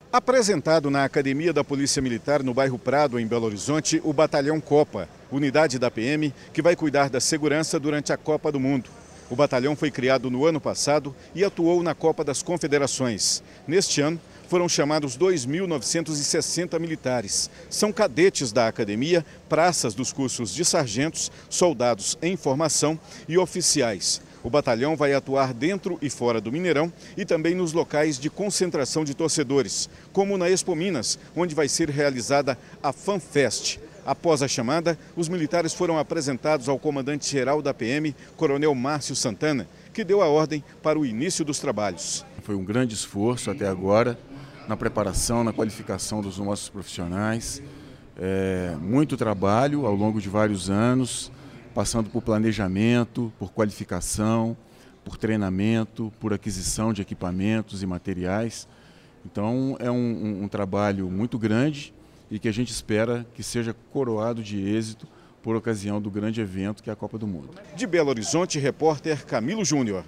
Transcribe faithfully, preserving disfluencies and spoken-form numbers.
Apresentado na Academia da Polícia Militar no bairro Prado, em Belo Horizonte, o Batalhão Copa, unidade da P M que vai cuidar da segurança durante a Copa do Mundo. O batalhão foi criado no ano passado e atuou na Copa das Confederações. Neste ano, foram chamados dois mil novecentos e sessenta militares. São cadetes da academia, praças dos cursos de sargentos, soldados em formação e oficiais. O batalhão vai atuar dentro e fora do Mineirão e também nos locais de concentração de torcedores, como na Expo Minas, onde vai ser realizada a FanFest. Após a chamada, os militares foram apresentados ao comandante-geral da P M, Coronel Márcio Santana, que deu a ordem para o início dos trabalhos. Foi um grande esforço até agora na preparação, na qualificação dos nossos profissionais. É, muito trabalho ao longo de vários anos, passando por planejamento, por qualificação, por treinamento, por aquisição de equipamentos e materiais. Então é um, um, um trabalho muito grande e que a gente espera que seja coroado de êxito por ocasião do grande evento que é a Copa do Mundo. De Belo Horizonte, repórter Camilo Júnior.